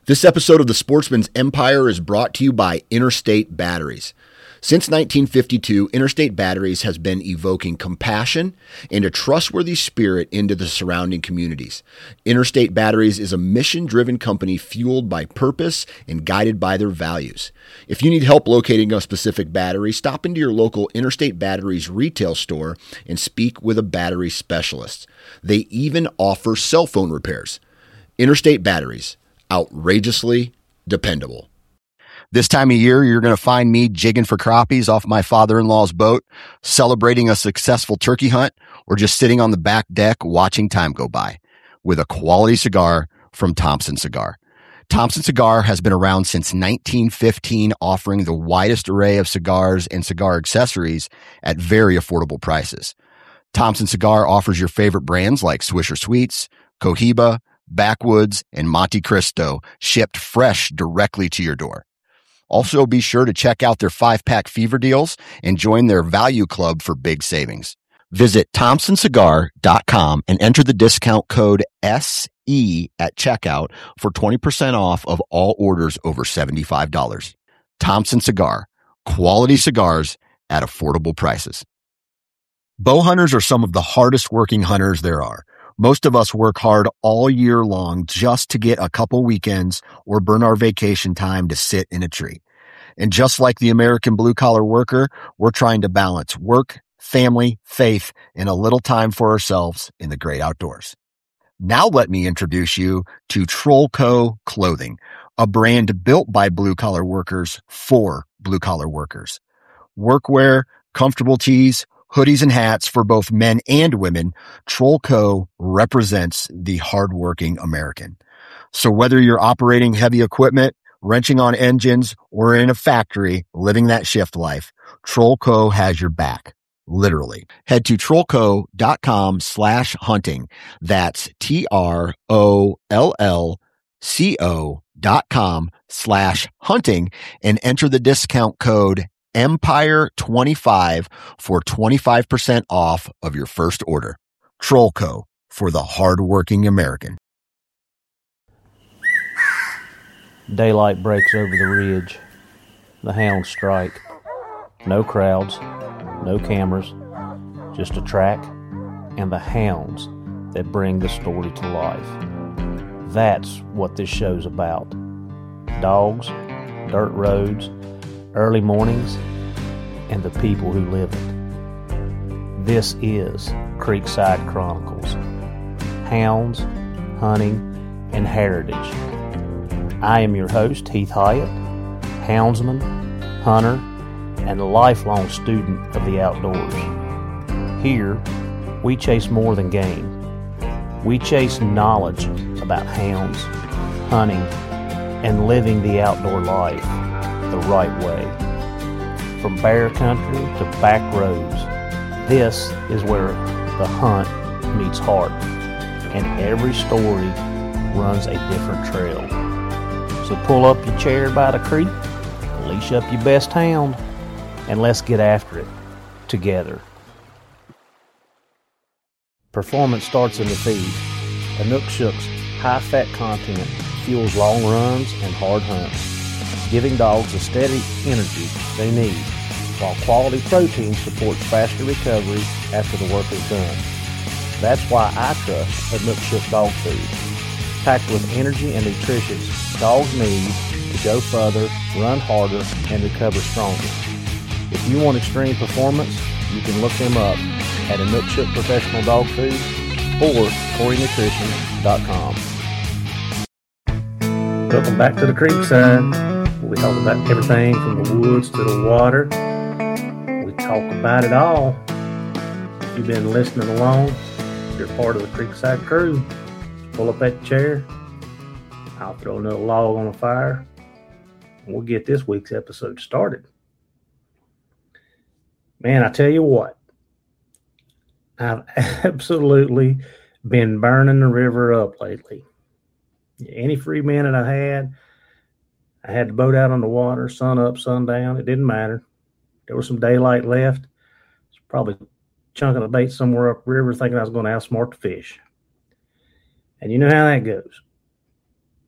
This episode of The Sportsman's Empire is brought to you by Interstate Batteries. Since 1952, Interstate Batteries has been evoking compassion and a trustworthy spirit into the surrounding communities. Interstate Batteries is a mission-driven company fueled by purpose and guided by their values. If you need help locating a specific battery, stop into your local Interstate Batteries retail store and speak with a battery specialist. They even offer cell phone repairs. Interstate Batteries. Outrageously dependable. This time of year, you're going to find me jigging for crappies off my father-in-law's boat, celebrating a successful turkey hunt, or just sitting on the back deck watching time go by with a quality cigar from Thompson Cigar. Thompson Cigar has been around since 1915, offering the widest array of cigars and cigar accessories at very affordable prices. Thompson Cigar offers your favorite brands like Swisher Sweets, Cohiba, Backwoods, and Monte Cristo shipped fresh directly to your door. Also, be sure to check out their 5-pack fever deals and join their value club for big savings. Visit ThompsonCigar.com and enter the discount code SE at checkout for 20% off of all orders over $75. Thompson Cigar, quality cigars at affordable prices. Bow hunters are some of the hardest working hunters there are. Most of us work hard all year long just to get a couple weekends or burn our vacation time to sit in a tree. And just like the American blue-collar worker, we're trying to balance work, family, faith, and a little time for ourselves in the great outdoors. Now let me introduce you to Trollco Clothing, a brand built by blue-collar workers for blue-collar workers. Workwear, comfortable tees, hoodies and hats for both men and women, Trollco represents the hardworking American. So whether you're operating heavy equipment, wrenching on engines, or in a factory living that shift life, Trollco has your back. Literally. Head to Trollco.com/hunting. That's TROLLCO.com/hunting and enter the discount code Empire25 for 25% off of your first order. Trollco, for the hardworking American. Daylight breaks over the ridge. The hounds strike. No crowds, no cameras, just a track and the hounds that bring the story to life. That's what this show's about. Dogs, dirt roads, early mornings, and the people who live it. This is Creekside Chronicles. Hounds, hunting, and heritage. I am your host, Heath Hyatt, houndsman, hunter, and a lifelong student of the outdoors. Here, we chase more than game. We chase knowledge about hounds, hunting, and living the outdoor life the right way. From bear country to back roads, this is where the hunt meets heart, and every story runs a different trail. So pull up your chair by the creek, leash up your best hound, and let's get after it together. Performance starts in the feed. Inukshuk's high-fat content fuels long runs and hard hunts, giving dogs the steady energy they need, while quality protein supports faster recovery after the work is done. That's why I trust Inukshuk dog food. Packed with energy and nutrition dogs need to go further, run harder, and recover stronger. If you want extreme performance, you can look them up at Inukshuk Professional Dog Food or CoreyNutrition.com. Welcome back to the Creekside. We talk about everything from the woods to the water. We talk about it all. If you've been listening along, you're part of the Creekside crew. Pull up that chair. I'll throw another log on the fire. And we'll get this week's episode started. Man, I tell you what. I've absolutely been burning the river up lately. Any free minute I had the boat out on the water, sun up, sun down. It didn't matter. There was some daylight left. It's probably chunking a bait somewhere upriver thinking I was going to outsmart the fish. And you know how that goes.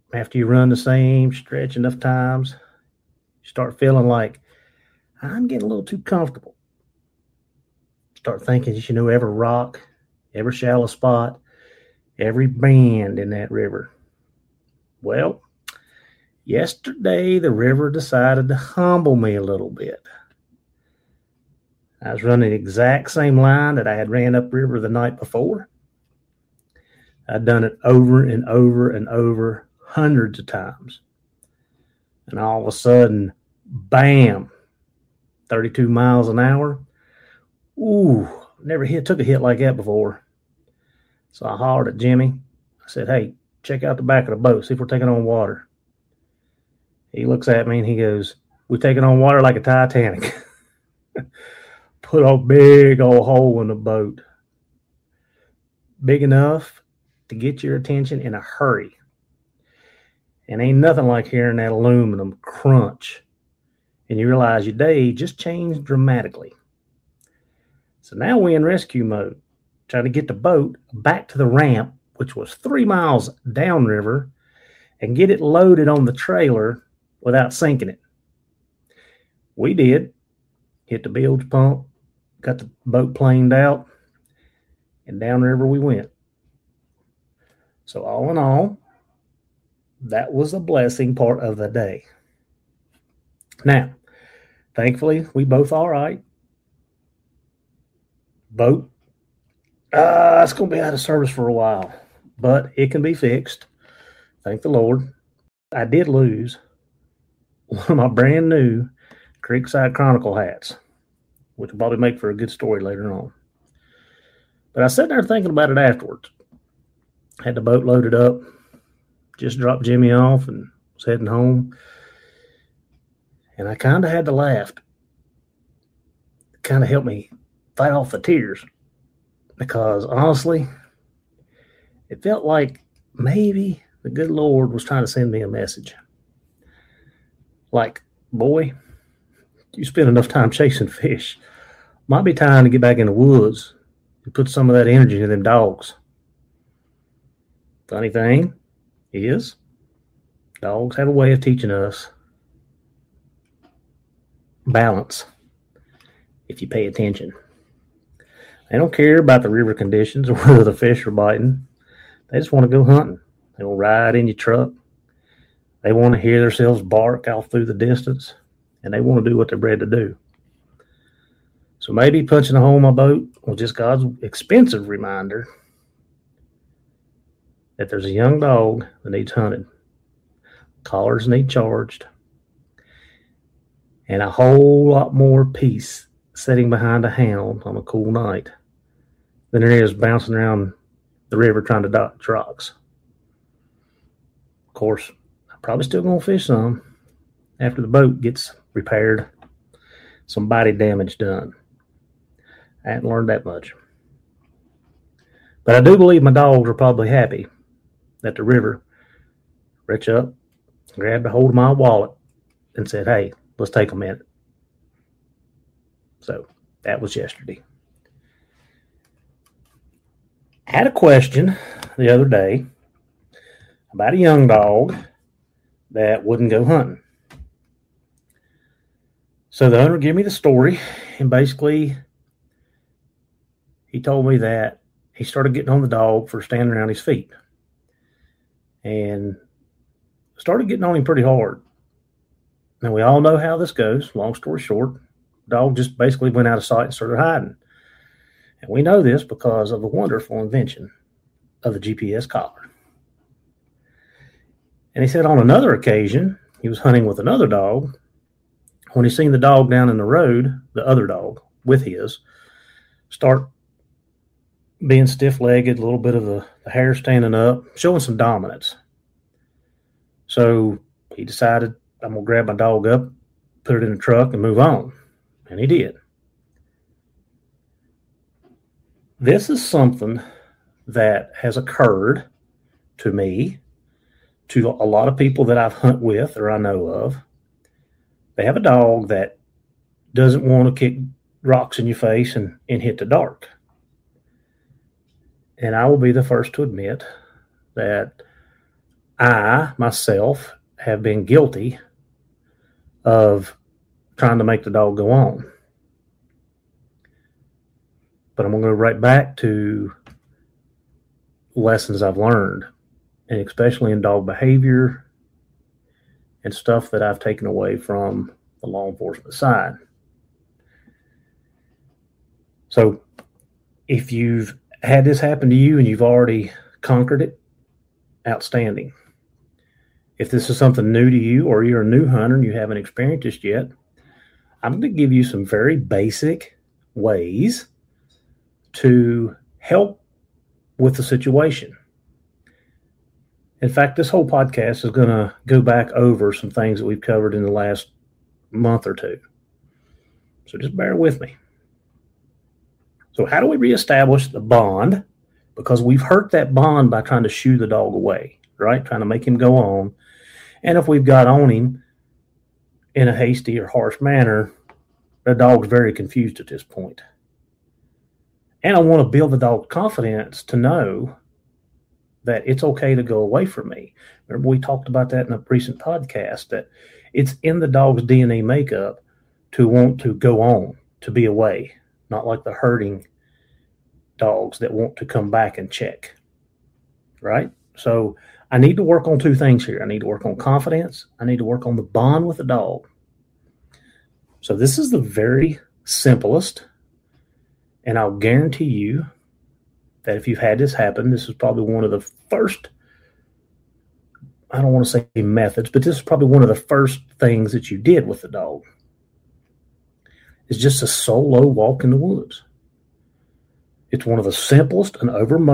after you run the same stretch enough times, you start feeling like, I'm getting a little too comfortable. Start thinking you should know every rock, every shallow spot, every bend in that river. Well, yesterday the river decided to humble me a little bit. I was running the exact same line that I had ran upriver the night before. I'd done it over and over and over hundreds of times. And all of a sudden, bam, 32 miles an hour. Ooh, never took a hit like that before. So I hollered at Jimmy. I said, hey, check out the back of the boat, see if we're taking on water. He looks at me and he goes, we're taking on water like a Titanic. Put a big old hole in the boat. Big enough to get your attention in a hurry. And ain't nothing like hearing that aluminum crunch. And you realize your day just changed dramatically. So now we're in rescue mode, trying to get the boat back to the ramp, which was 3 miles downriver, and get it loaded on the trailer without sinking it. We did. Hit the bilge pump, got the boat planed out, and downriver we went. So all in all, that was a blessing part of the day. Now, thankfully, we both all right. Boat, it's going to be out of service for a while, but it can be fixed. Thank the Lord. I did lose one of my brand new Creekside Chronicle hats, which will probably make for a good story later on. But I was sitting there thinking about it afterwards. Had the boat loaded up, just dropped Jimmy off and was heading home. And I kind of had to laugh. It kind of helped me fight off the tears. Because honestly, it felt like maybe the good Lord was trying to send me a message. Like, boy, you spend enough time chasing fish. Might be time to get back in the woods and put some of that energy into them dogs. Funny thing is, dogs have a way of teaching us balance if you pay attention. They don't care about the river conditions or whether the fish are biting. They just want to go hunting. They will ride in your truck. They want to hear themselves bark off through the distance, and they want to do what they're bred to do. So maybe punching a hole in my boat was just God's expensive reminder that there's a young dog that needs hunted. Collars need charged. And a whole lot more peace sitting behind a hound on a cool night than there is bouncing around the river trying to dodge rocks. Of course, I'm probably still going to fish some after the boat gets repaired, some body damage done. I hadn't learned that much. But I do believe my dogs are probably happy that the river reached up, grabbed a hold of my wallet, and said, hey, let's take a minute. So that was yesterday. I had a question the other day about a young dog that wouldn't go hunting. So the owner gave me the story, and basically he told me that he started getting on the dog for standing around his feet and started getting on him pretty hard. Now, we all know how this goes. Long story short, dog just basically went out of sight and started hiding. And we know this because of the wonderful invention of the GPS collar. And he said on another occasion, he was hunting with another dog. When he seen the dog down in the road, the other dog with his, start being stiff-legged, a little bit of the hair standing up, showing some dominance. So he decided, I'm going to grab my dog up, put it in the truck, and move on. And he did. This is something that has occurred to me, to a lot of people that I've hunted with or I know of. They have a dog that doesn't want to kick rocks in your face and hit the dark. And I will be the first to admit that I, myself, have been guilty of trying to make the dog go on. But I'm going to go right back to lessons I've learned, and especially in dog behavior and stuff that I've taken away from the law enforcement side. So if you've had this happen to you and you've already conquered it, outstanding. If this is something new to you, or you're a new hunter and you haven't experienced this yet, I'm going to give you some very basic ways to help with the situation. In fact, this whole podcast is going to go back over some things that we've covered in the last month or two. So just bear with me. So how do we reestablish the bond? Because we've hurt that bond by trying to shoo the dog away, right? Trying to make him go on. And if we've got on him in a hasty or harsh manner, the dog's very confused at this point. And I want to build the dog's confidence to know that it's okay to go away from me. Remember, we talked about that in a recent podcast, that it's in the dog's DNA makeup to want to go on, to be away, not like the herding dogs that want to come back and check, right? So I need to work on two things here. I need to work on confidence. I need to work on the bond with the dog. So this is the very simplest, and I'll guarantee you that if you've had this happen, this is probably one of the first, I don't want to say methods, but this is probably one of the first things that you did with the dog. It's just a solo walk in the woods. It's one of the simplest and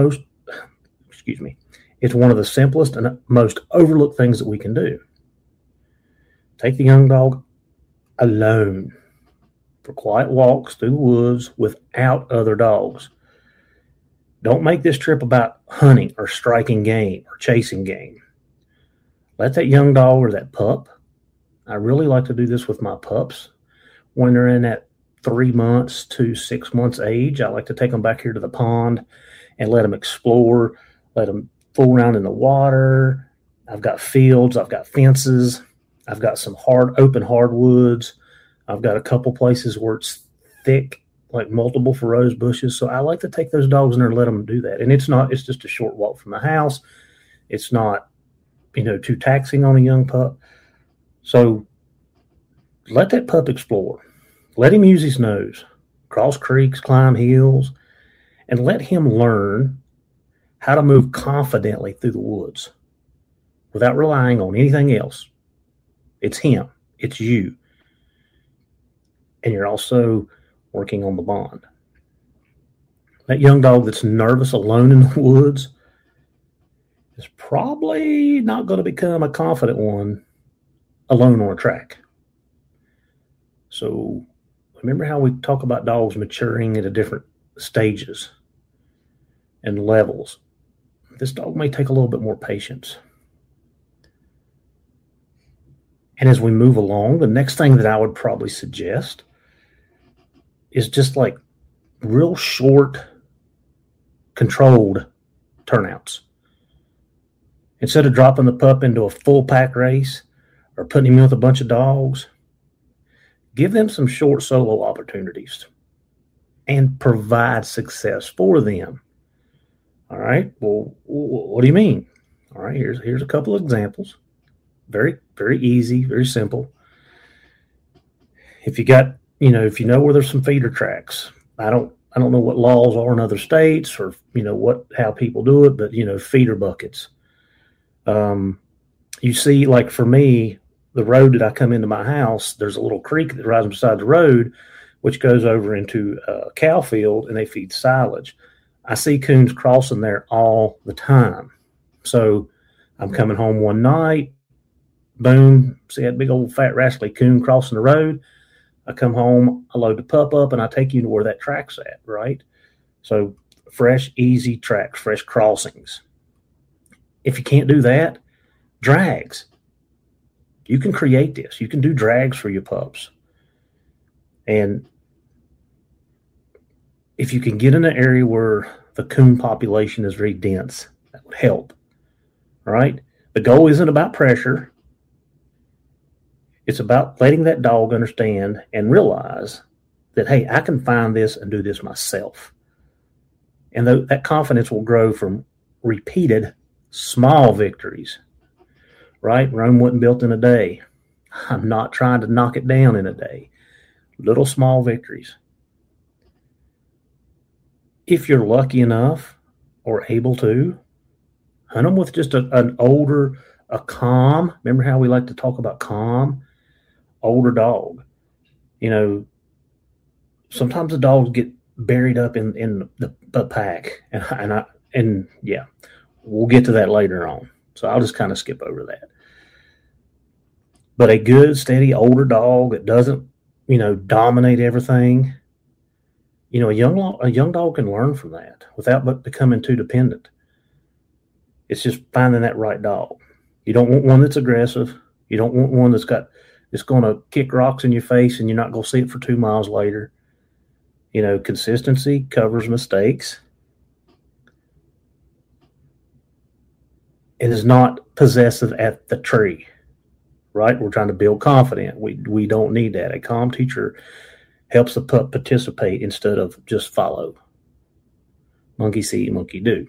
it's one of the simplest and most overlooked things that we can do. Take the young dog alone for quiet walks through the woods without other dogs. Don't make this trip about hunting or striking game or chasing game. Let that young dog or that pup, I really like to do this with my pups when they're in that 3 months to 6 months age. I like to take them back here to the pond and let them explore, let them fool around in the water. I've got fields, I've got fences, I've got some open hardwoods. I've got a couple places where it's thick, like multiple rose bushes. So I like to take those dogs in there and let them do that. And it's just a short walk from the house. It's not, too taxing on a young pup. So let that pup explore. Let him use his nose, cross creeks, climb hills, and let him learn how to move confidently through the woods without relying on anything else. It's him. It's you. And you're also working on the bond. That young dog that's nervous alone in the woods is probably not going to become a confident one alone on a track. So remember how we talk about dogs maturing at different stages and levels. This dog may take a little bit more patience. And as we move along, the next thing that I would probably suggest is just like real short, controlled turnouts. Instead of dropping the pup into a full pack race or putting him with a bunch of dogs, give them some short solo opportunities and provide success for them. All right. Well, what do you mean? All right. Here's a couple of examples. Very, very easy, very simple. If you know where there's some feeder tracks, I don't know what laws are in other states or, how people do it, but, feeder buckets. You see, like for me, the road that I come into my house, there's a little creek that rises beside the road, which goes over into a cow field, and they feed silage. I see coons crossing there all the time. So I'm coming home one night, boom, see that big old fat rascally coon crossing the road. I come home, I load the pup up, and I take you to where that track's at, right? So fresh, easy tracks, fresh crossings. If you can't do that, drags. You can create this. You can do drags for your pups. And if you can get in an area where the coon population is very dense, that would help, right? The goal isn't about pressure. It's about letting that dog understand and realize that, hey, I can find this and do this myself. And that confidence will grow from repeated small victories, right? Rome wasn't built in a day. I'm not trying to knock it down in a day. Little small victories. If you're lucky enough or able to, hunt them with just an older, a calm. Remember how we like to talk about calm? Older dog. You know, sometimes the dogs get buried up in the pack. And yeah, we'll get to that later on. So I'll just kind of skip over that. But a good, steady, older dog that doesn't, dominate everything. A young dog can learn from that without becoming too dependent. It's just finding that right dog. You don't want one that's aggressive. You don't want one that's going to kick rocks in your face and you're not going to see it for 2 miles later. Consistency covers mistakes. It is not possessive at the tree, right? We're trying to build confidence. We don't need that. A calm teacher helps the pup participate instead of just follow. Monkey see, monkey do.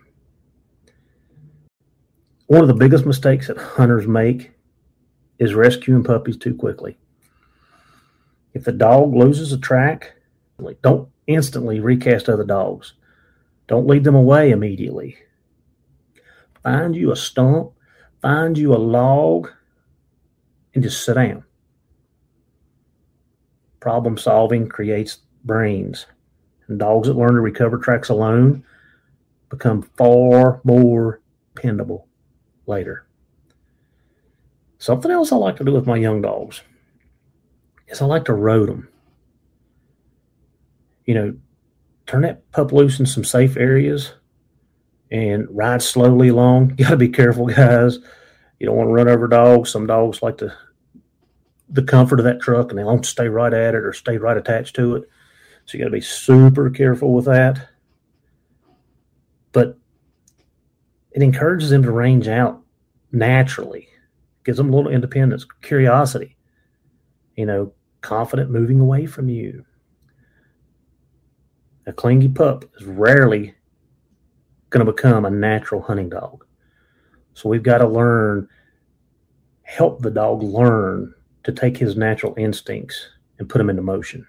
One of the biggest mistakes that hunters make is rescuing puppies too quickly. If the dog loses a track, don't instantly recast other dogs. Don't lead them away immediately. Find you a stump, find you a log, and just sit down. Problem solving creates brains. And dogs that learn to recover tracks alone become far more dependable later. Something else I like to do with my young dogs is I like to road them. Turn that pup loose in some safe areas and ride slowly along. You got to be careful, guys. You don't want to run over dogs. Some dogs like the comfort of that truck and they won't stay right at it or stay right attached to it. So you got to be super careful with that. But it encourages them to range out naturally. Gives them a little independence, curiosity, confident moving away from you. A clingy pup is rarely going to become a natural hunting dog. So we've got to help the dog learn to take his natural instincts and put them into motion.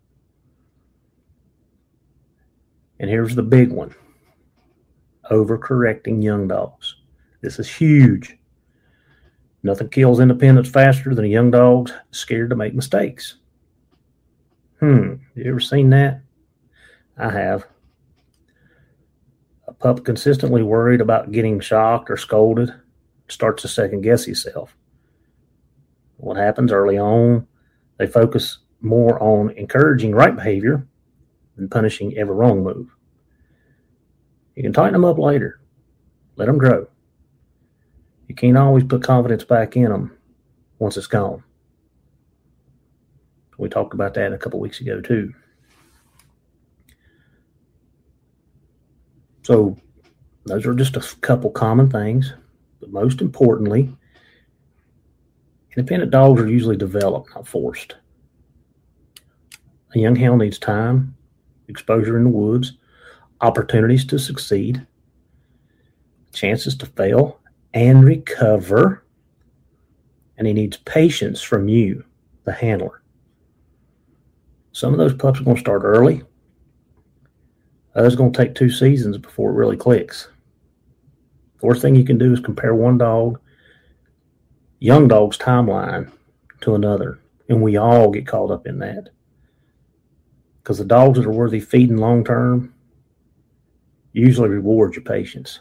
And here's the big one. Overcorrecting young dogs. This is huge. Nothing kills independence faster than a young dog's scared to make mistakes. You ever seen that? I have. A pup consistently worried about getting shocked or scolded starts to second guess himself. What happens early on, they focus more on encouraging right behavior than punishing every wrong move. You can tighten them up later. Let them grow. You can't always put confidence back in them once it's gone. We talked about that a couple weeks ago too. So those are just a couple common things. But most importantly, independent dogs are usually developed, not forced. A young hound needs time, exposure in the woods, opportunities to succeed, chances to fail and recover, and he needs patience from you, the handler. Some of those pups are going to start early. Others are going to take 2 seasons before it really clicks. The worst thing you can do is compare one young dog's timeline to another, and we all get caught up in that. Because the dogs that are worthy feeding long term usually reward your patience.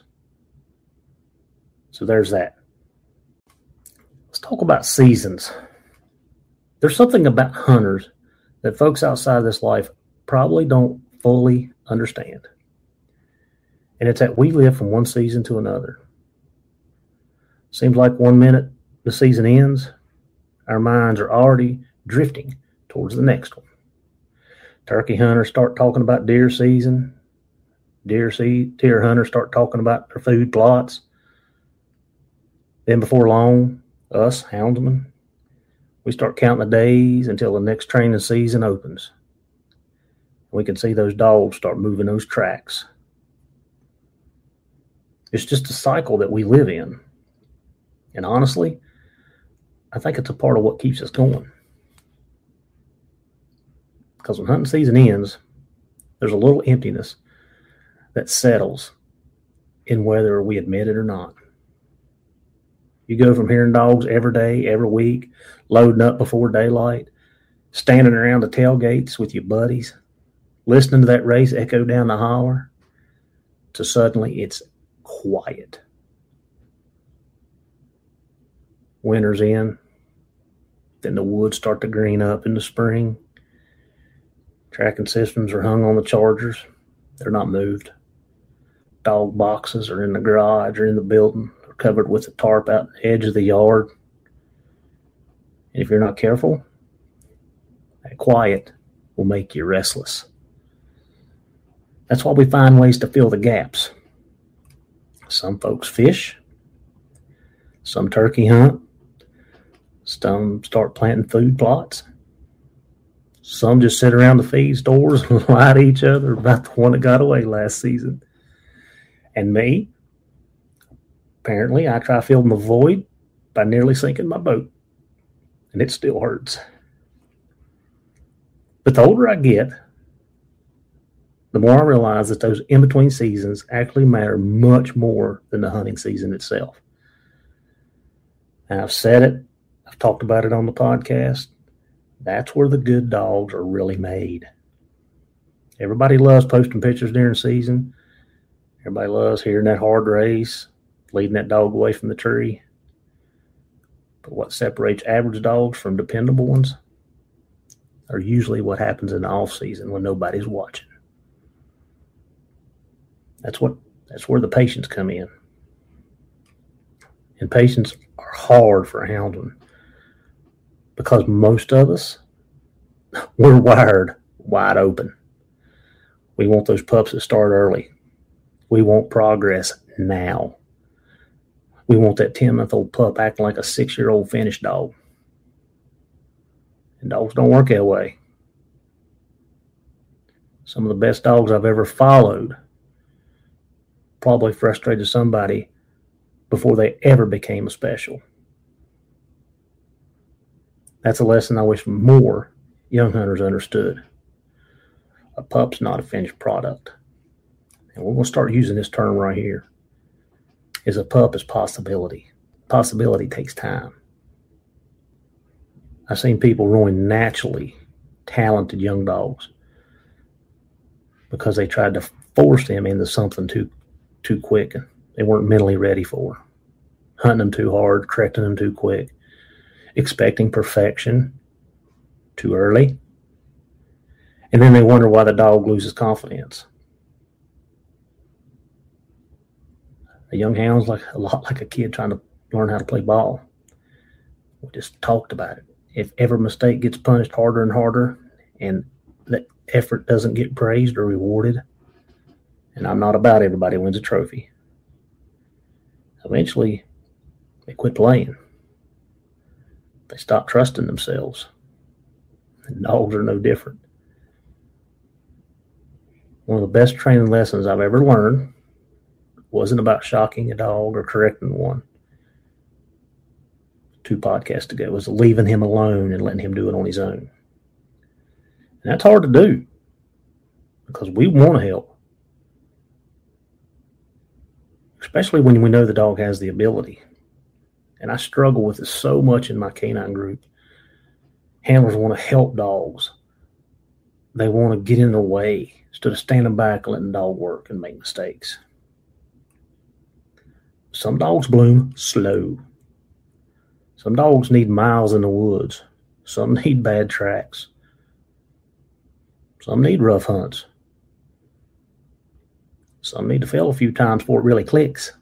So there's that. Let's talk about seasons. There's something about hunters that folks outside this life probably don't fully understand. And it's that we live from one season to another. Seems like 1 minute the season ends, our minds are already drifting towards the next one. Turkey hunters start talking about deer season. Deer hunters start talking about their food plots. Then before long, us houndsmen, we start counting the days until the next training season opens. We can see those dogs start moving those tracks. It's just a cycle that we live in. And honestly, I think it's a part of what keeps us going. Because when hunting season ends, there's a little emptiness that settles in whether we admit it or not. You go from hearing dogs every day, every week, loading up before daylight, standing around the tailgates with your buddies, listening to that race echo down the holler, to suddenly it's quiet. Winter's in, then the woods start to green up in the spring. Tracking systems are hung on the chargers. They're not moved. Dog boxes are in the garage or in the building. They're covered with a tarp out on the edge of the yard. And if you're not careful, that quiet will make you restless. That's why we find ways to fill the gaps. Some folks fish. Some turkey hunt. Some start planting food plots. Some just sit around the feed stores and lie to each other about the one that got away last season. And me, apparently, I try filling the void by nearly sinking my boat. And it still hurts. But the older I get, the more I realize that those in-between seasons actually matter much more than the hunting season itself. And I've said it. I've talked about it on the podcast. That's where the good dogs are really made. Everybody loves posting pictures during the season. Everybody loves hearing that hard race, leading that dog away from the tree. But what separates average dogs from dependable ones are usually what happens in the off season when nobody's watching. That's where the patients come in. And patients are hard for a houndsman because most of us, we're wired wide open. We want those pups to start early. We want progress now. We want that 10-month-old pup acting like a 6-year-old finished dog. And dogs don't work that way. Some of the best dogs I've ever followed probably frustrated somebody before they ever became a special. That's a lesson I wish more young hunters understood. A pup's not a finished product. And we're going to start using this term right here. Is a pup is possibility. Possibility takes time. I've seen people ruin naturally talented young dogs because they tried to force them into something too quick and they weren't mentally ready for. Hunting them too hard, correcting them too quick, expecting perfection too early. And then they wonder why the dog loses confidence. A young hound's a lot like a kid trying to learn how to play ball. We just talked about it. If every mistake gets punished harder and harder and the effort doesn't get praised or rewarded, and I'm not about everybody wins a trophy, eventually they quit playing. They stop trusting themselves. And dogs are no different. One of the best training lessons I've ever learned wasn't about shocking a dog or correcting one. 2 podcasts ago, it was leaving him alone and letting him do it on his own. And that's hard to do because we want to help. Especially when we know the dog has the ability. And I struggle with this so much in my canine group. Handlers want to help dogs. They want to get in their way instead of standing back and letting the dog work and make mistakes. Some dogs bloom slow. Some dogs need miles in the woods. Some need bad tracks. Some need rough hunts. Some need to fail a few times before it really clicks.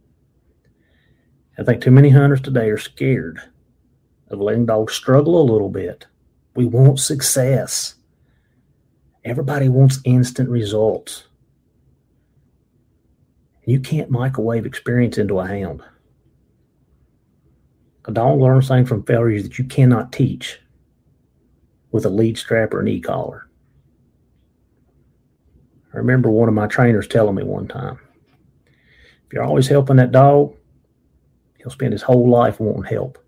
I think too many hunters today are scared of letting dogs struggle a little bit. We want success. Everybody wants instant results. You can't microwave experience into a hound. A dog learns things from failures that you cannot teach with a lead strap or an e-collar. I remember one of my trainers telling me one time, if you're always helping that dog, he'll spend his whole life wanting help.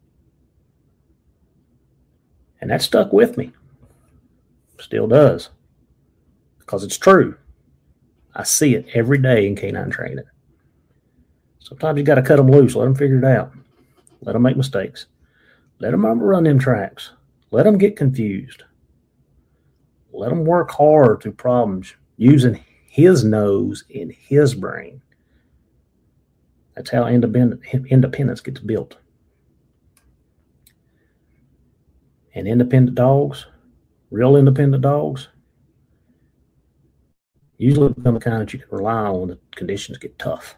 And that stuck with me. Still does. Because it's true. I see it every day in canine training. Sometimes you got to cut them loose. Let them figure it out. Let them make mistakes. Let them run them tracks. Let them get confused. Let them work hard through problems using his nose and his brain. That's how independence gets built. And independent dogs, real independent dogs, usually become the kind that you can rely on when the conditions get tough.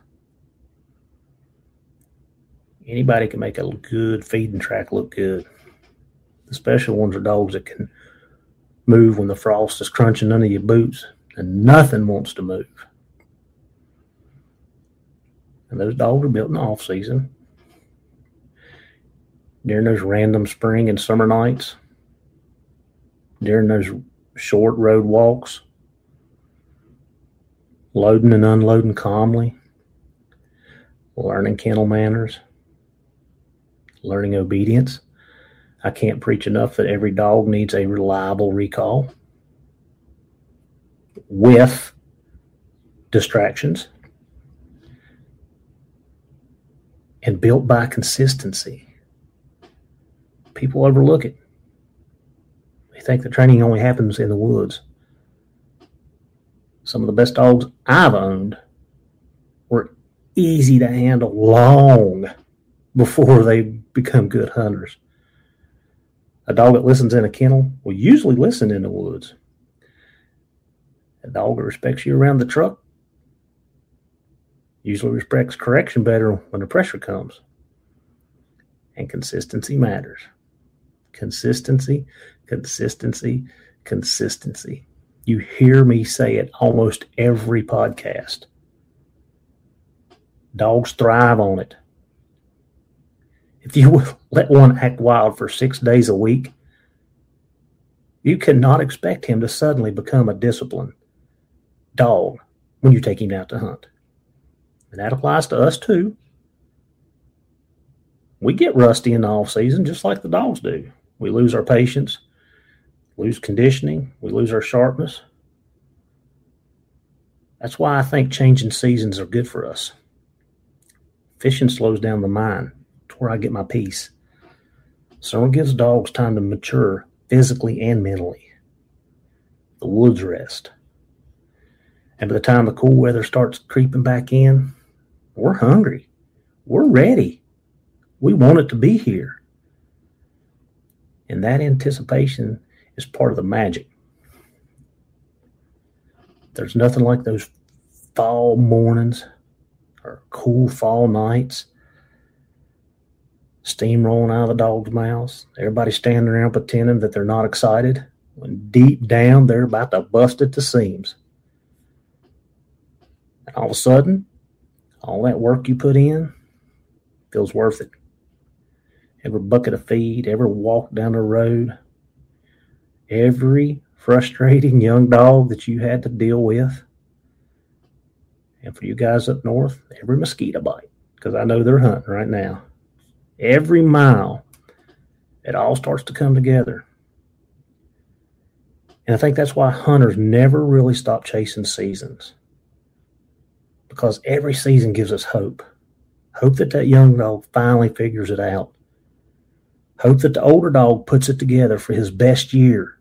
Anybody can make a good feeding track look good. The special ones are dogs that can move when the frost is crunching under your boots and nothing wants to move. And those dogs are built in the off season. During those random spring and summer nights, during those short road walks, loading and unloading calmly, learning kennel manners, learning obedience. I can't preach enough that every dog needs a reliable recall with distractions and built by consistency. People overlook it. They think the training only happens in the woods. Some of the best dogs I've owned were easy to handle long before they become good hunters. A dog that listens in a kennel will usually listen in the woods. A dog that respects you around the truck usually respects correction better when the pressure comes. And consistency matters. Consistency, consistency, consistency. You hear me say it almost every podcast. Dogs thrive on it. If you let one act wild for 6 days a week, you cannot expect him to suddenly become a disciplined dog when you take him out to hunt. And that applies to us too. We get rusty in the off season just like the dogs do. We lose our patience, lose conditioning, we lose our sharpness. That's why I think changing seasons are good for us. Fishing slows down the mind. It's where I get my peace. Summer gives dogs time to mature physically and mentally. The woods rest. And by the time the cool weather starts creeping back in, we're hungry. We're ready. We want it to be here. And that anticipation is part of the magic. There's nothing like those fall mornings or cool fall nights. Steam rolling out of the dog's mouths. Everybody standing around pretending that they're not excited, when deep down they're about to bust at the seams. And all of a sudden, all that work you put in feels worth it. Every bucket of feed, every walk down the road, every frustrating young dog that you had to deal with. And for you guys up north, every mosquito bite, because I know they're hunting right now. Every mile, it all starts to come together. And I think that's why hunters never really stop chasing seasons. Because every season gives us hope. Hope that that young dog finally figures it out. Hope that the older dog puts it together for his best year.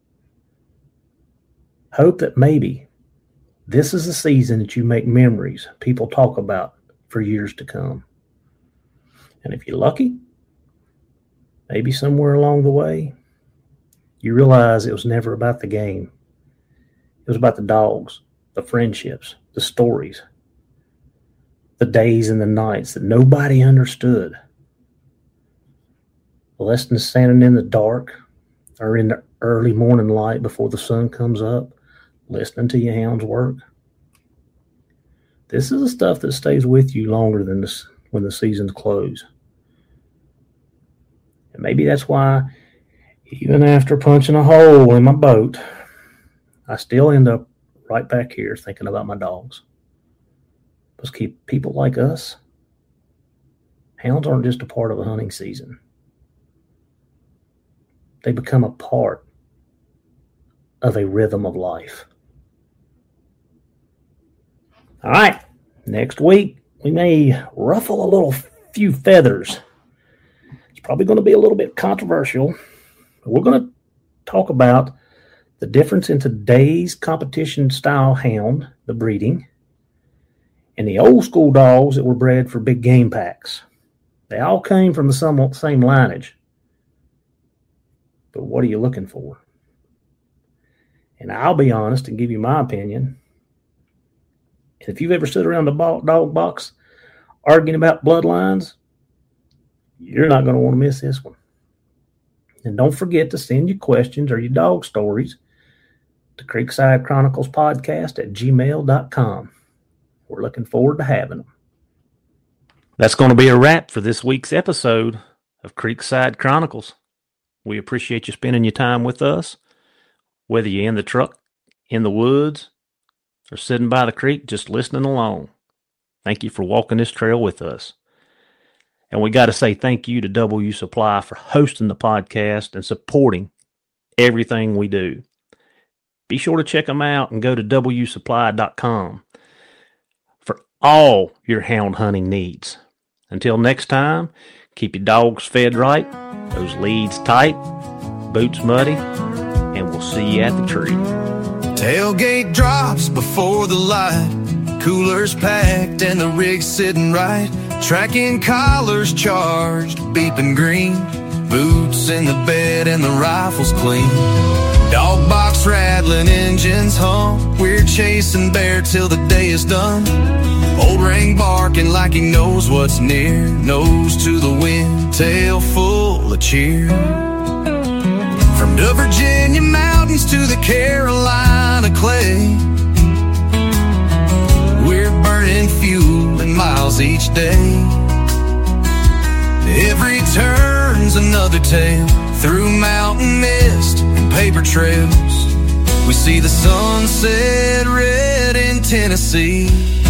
Hope that maybe this is the season that you make memories people talk about for years to come. And if you're lucky, maybe somewhere along the way, you realize it was never about the game. It was about the dogs, the friendships, the stories, the days and the nights that nobody understood. Less than standing in the dark or in the early morning light before the sun comes up, listening to your hounds work. This is the stuff that stays with you longer than when the seasons close. And maybe that's why, even after punching a hole in my boat, I still end up right back here thinking about my dogs. Because people like us, hounds aren't just a part of a hunting season. They become a part of a rhythm of life. All right, next week we may ruffle a few feathers. It's probably going to be a little bit controversial. We're going to talk about the difference in today's competition style hound, the breeding, and the old school dogs that were bred for big game packs. They all came from the somewhat same lineage. But what are you looking for? And I'll be honest and give you my opinion. If you've ever stood around the dog box arguing about bloodlines, you're not going to want to miss this one. And don't forget to send your questions or your dog stories to Creekside Chronicles Podcast at gmail.com. We're looking forward to having them. That's going to be a wrap for this week's episode of Creekside Chronicles. We appreciate you spending your time with us, whether you're in the truck, in the woods, or sitting by the creek just listening along. Thank you for walking this trail with us. And we got to say thank you to W Supply for hosting the podcast and supporting everything we do. Be sure to check them out and go to wsupply.com for all your hound hunting needs. Until next time, keep your dogs fed right, those leads tight, boots muddy, and we'll see you at the tree. Tailgate drops before the light, coolers packed and the rig sitting right, tracking collars charged, beeping green, boots in the bed and the rifles clean. Dog box rattling, engines hum, we're chasing bear till the day is done. Old ring barking like he knows what's near, nose to the wind, tail full of cheer. From the Virginia mountains to the Carolina clay, we're burning fuel and miles each day. Every turn's another tale, through mountain mist and paper trails. We see the sunset red in Tennessee,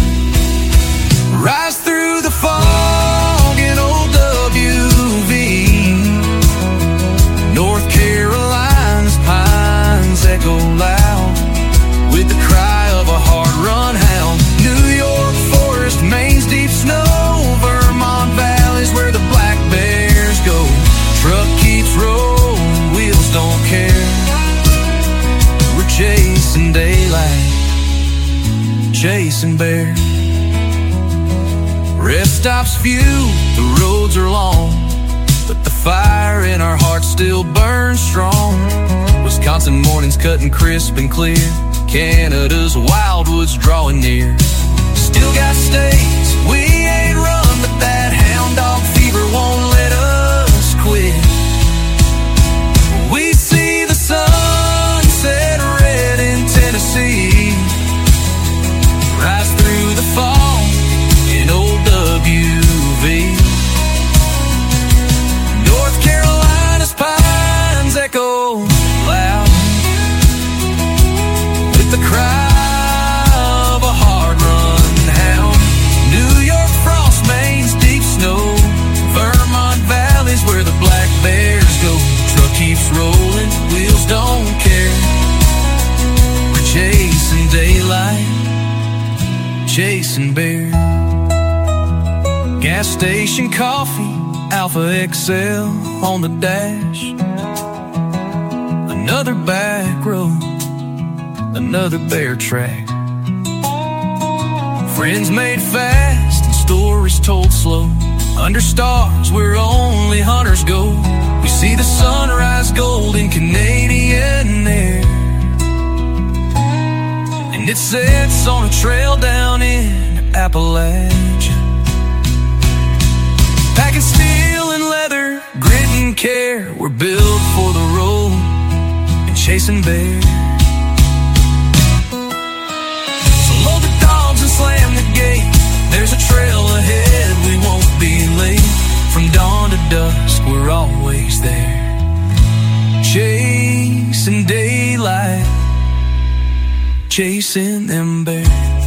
rise through the fog in old WV. North Carolina's pines echo loud with the cry of a hard-run hound. New York forest, Maine's deep snow, Vermont valleys where the black bears go. Truck keeps rolling, wheels don't care. We're chasing daylight, chasing bear. Rest stops few, the roads are long, but the fire in our hearts still burns strong. Wisconsin mornings cutting crisp and clear, Canada's wildwoods drawing near. Still got states we ain't run, but that hound dog fever won't let us quit. We see the sunset red in Tennessee, rise through the fall in old WV. North Carolina's pines echo loud with the cry of a hard-run hound. New York frost, Maine's deep snow, Vermont valleys where the black bears go. Truck keeps rolling, wheels don't care. We're chasing daylight, chasing bear. Gas station coffee, Alpha XL on the dash. Another back road, another bear track. Friends made fast and stories told slow, under stars where only hunters go. We see the sunrise gold in Canadian air, and it sets on a trail down in Appalachia. Packing steel and leather, grit and care, we're built for the road and chasing bear. So load the dogs and slam the gate, there's a trail ahead, we won't be late. From dawn to dusk, dusk, we're always there, chasing daylight, chasing them bears.